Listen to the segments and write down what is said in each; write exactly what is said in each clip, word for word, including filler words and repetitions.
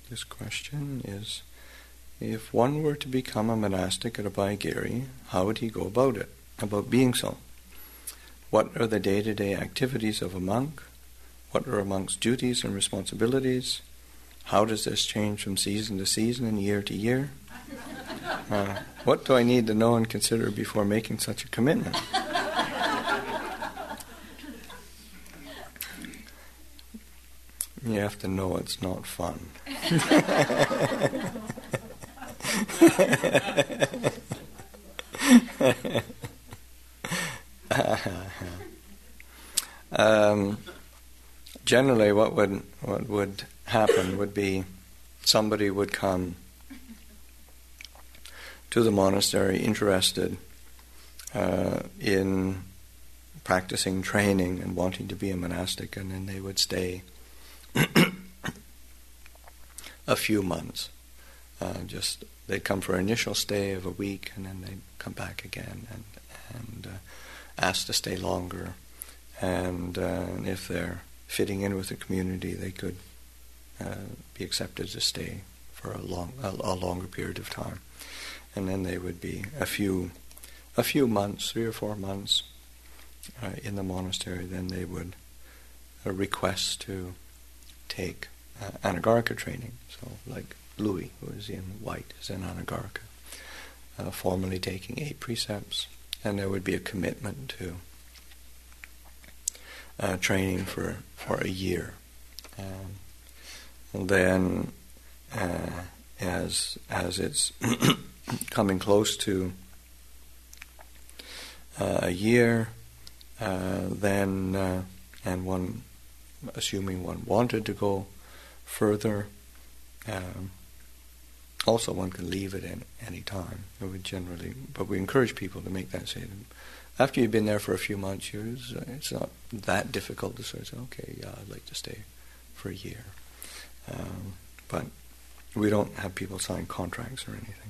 this question is, if one were to become a monastic at Abhayagiri, how would he go about it, about being so? What are the day-to-day activities of a monk? What are a monk's duties and responsibilities? How does this change from season to season and year to year? Uh, what do I need to know and consider before making such a commitment? You have to know it's not fun. um, generally, what would what would happen would be somebody would come to the monastery interested uh, in practicing training and wanting to be a monastic, and then they would stay a few months. Uh, just they'd come for an initial stay of a week, and then they'd come back again and and uh, ask to stay longer. And, uh, and if they're fitting in with the community, they could uh, be accepted to stay for a long a, a longer period of time. And then they would be a few a few months, three or four months uh, in the monastery. Then they would uh, request to take uh, Anagarika training. So like Louis, who is in white, is in Anagarika, uh, formally taking eight precepts, and there would be a commitment to uh, training for, for a year. Um, and then, uh, as as it's coming close to uh, a year, uh, then uh, and one, assuming one wanted to go further. Um, also, one can leave it in any time. We would generally, but we encourage people to make that decision. After you've been there for a few months, it's, it's not that difficult to sort of say, okay, yeah, I'd like to stay for a year. Um, but we don't have people sign contracts or anything.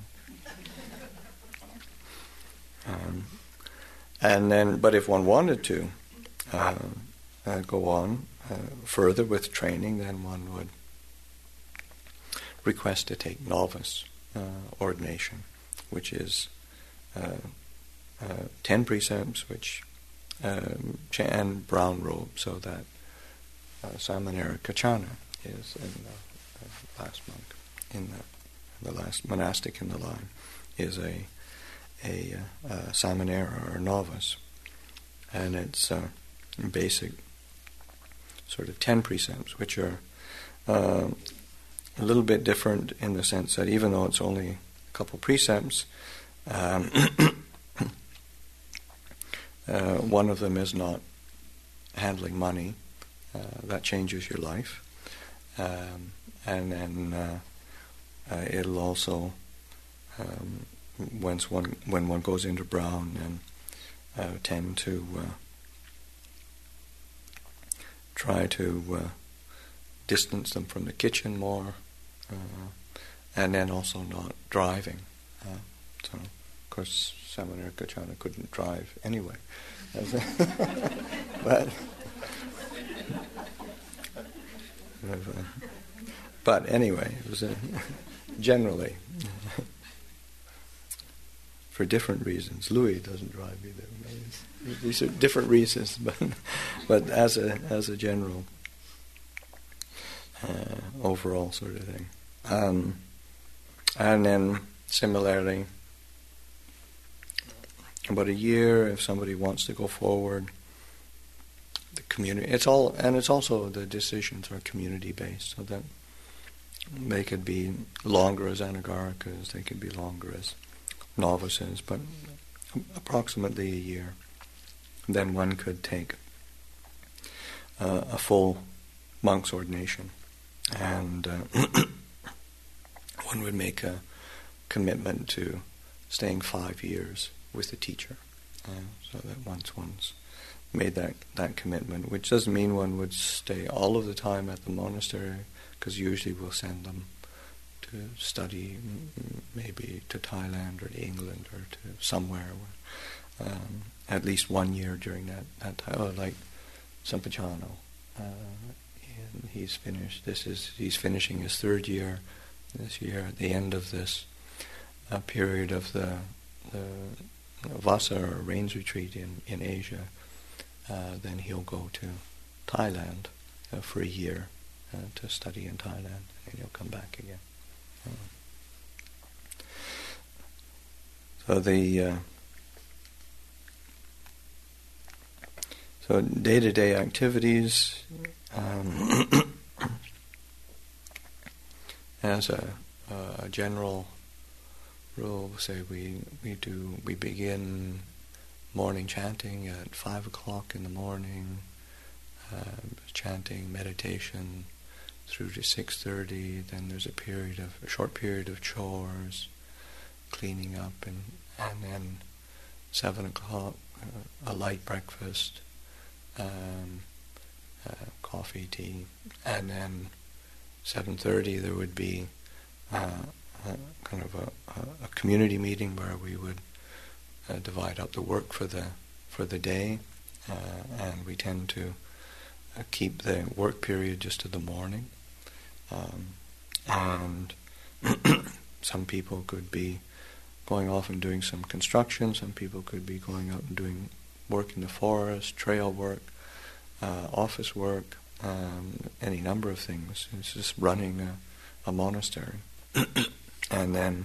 Um, and then, but if one wanted to uh, uh, go on uh, further with training, then one would request to take novice uh, ordination, which is uh, uh, ten precepts, which um, and brown robe, so that uh, Samanera Kachana is in the, the last monk, in the, the last monastic in the line, is a a, a Samanera or novice, and it's uh, basic sort of ten precepts, which are uh, a little bit different in the sense that even though it's only a couple precepts, um, uh, one of them is not handling money. Uh, that changes your life. Um, and then uh, uh, it'll also, um, once one, when one goes into brown, and uh, tend to uh, try to uh, distance them from the kitchen more. Uh, and then also not driving. Uh, so, of course, Samanera Kachana couldn't drive anyway. but, but anyway, it was a, generally, for different reasons. Louis doesn't drive either. These are different reasons, but but as a as a general uh, overall sort of thing. Um, and then similarly, about a year, if somebody wants to go forward, the community, it's all, and it's also the decisions are community based, so that they could be longer as Anagarikas, they could be longer as novices, but approximately a year. Then one could take uh, a full monk's ordination, and uh, one would make a commitment to staying five years with the teacher, uh, so that once one's made that, that commitment, which doesn't mean one would stay all of the time at the monastery, because usually we'll send them to study, m- maybe to Thailand or to England or to somewhere, where, um, at least one year during that, that time, oh, like Sampajano uh, and he's finished. This is he's finishing his third year this year. At the end of this uh, period of the, the Vasa or rains retreat in in Asia, uh, then he'll go to Thailand uh, for a year uh, to study in Thailand, and he'll come back again. Uh, so the uh, so day-to-day activities. Um, as a, uh, a general rule, say we we do we begin morning chanting at five o'clock in the morning, uh, chanting meditation through to six thirty. Then there's a period of a short period of chores, cleaning up, and and then seven o'clock uh, a light breakfast. Um, Uh, coffee, tea, and then seven thirty there would be uh, a, kind of a, a community meeting where we would uh, divide up the work for the for the day, uh, and we tend to uh, keep the work period just to the morning. Um, and some people could be going off and doing some construction. Some people could be going out and doing work in the forest, trail work. Uh, office work, um, any number of things. It's just running a, a monastery. And then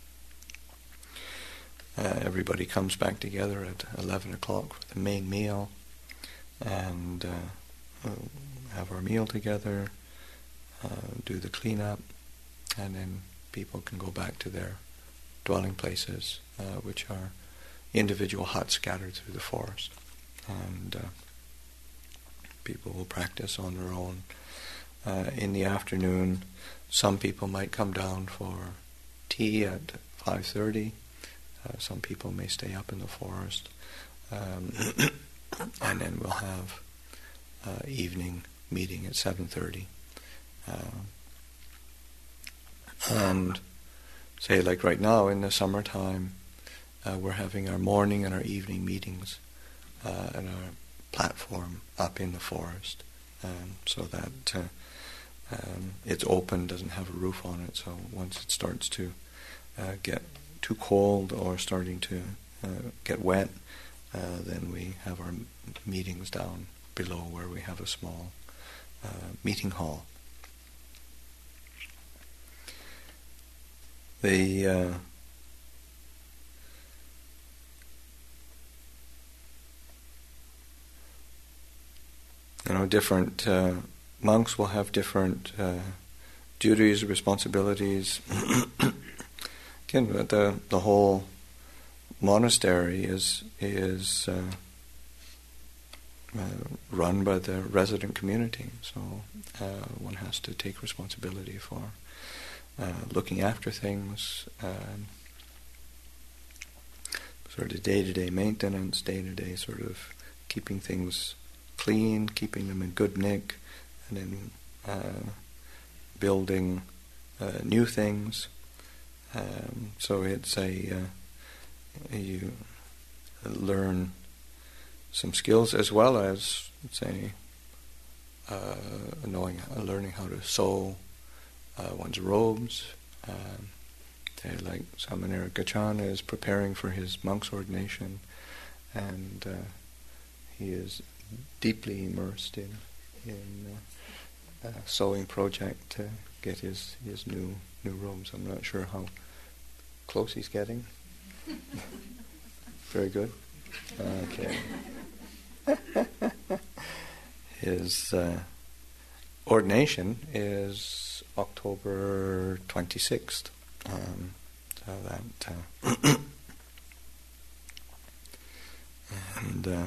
uh, everybody comes back together at eleven o'clock for the main meal, and uh, uh, have our meal together, uh, do the cleanup, and then people can go back to their dwelling places, uh, which are individual huts scattered through the forest. And uh, people will practice on their own. Uh, in the afternoon, some people might come down for tea at five thirty. Uh, some people may stay up in the forest. Um, and then we'll have uh, evening meeting at seven thirty. Uh, and say, like right now in the summertime, uh, we're having our morning and our evening meetings uh, at our platform up in the forest, um, so that uh, um, it's open, doesn't have a roof on it, so once it starts to uh, get too cold or starting to uh, get wet, uh, then we have our m- meetings down below where we have a small uh, meeting hall. The uh, You know, different uh, monks will have different uh, duties, responsibilities. Again, the the whole monastery is is uh, uh, run by the resident community, so uh, one has to take responsibility for uh, looking after things, uh, sort of day-to-day maintenance, day-to-day sort of keeping things clean, keeping them in good nick, and then uh, building uh, new things. Um, so it's a uh, you learn some skills as well as, say, uh, knowing, uh, learning how to sew uh, one's robes. Um, say, like Samanera Gacchana is preparing for his monk's ordination, and uh, he is deeply immersed in in uh, a sewing project to get his, his new new robes. I'm not sure how close he's getting. Very good. Okay. His uh, ordination is October twenty-sixth. Um, so that uh, and uh,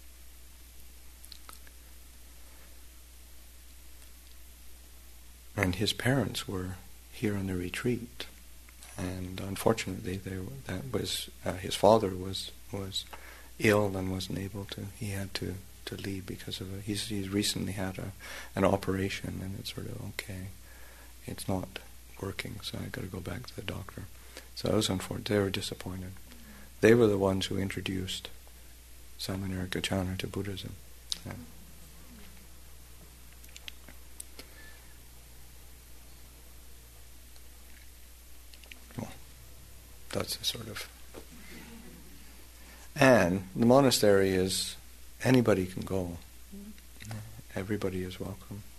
and his parents were here on the retreat, and unfortunately, they were, that was uh, his father was was ill and wasn't able to. He had to, to leave because of it. He's he's recently had a an operation, and it's sort of okay. It's not working, so I got to go back to the doctor. So it was unfortunate. They were disappointed. They were the ones who introduced Samanera Gacchana to Buddhism. Yeah. that's a sort of... And the monastery is, anybody can go. Everybody is welcome.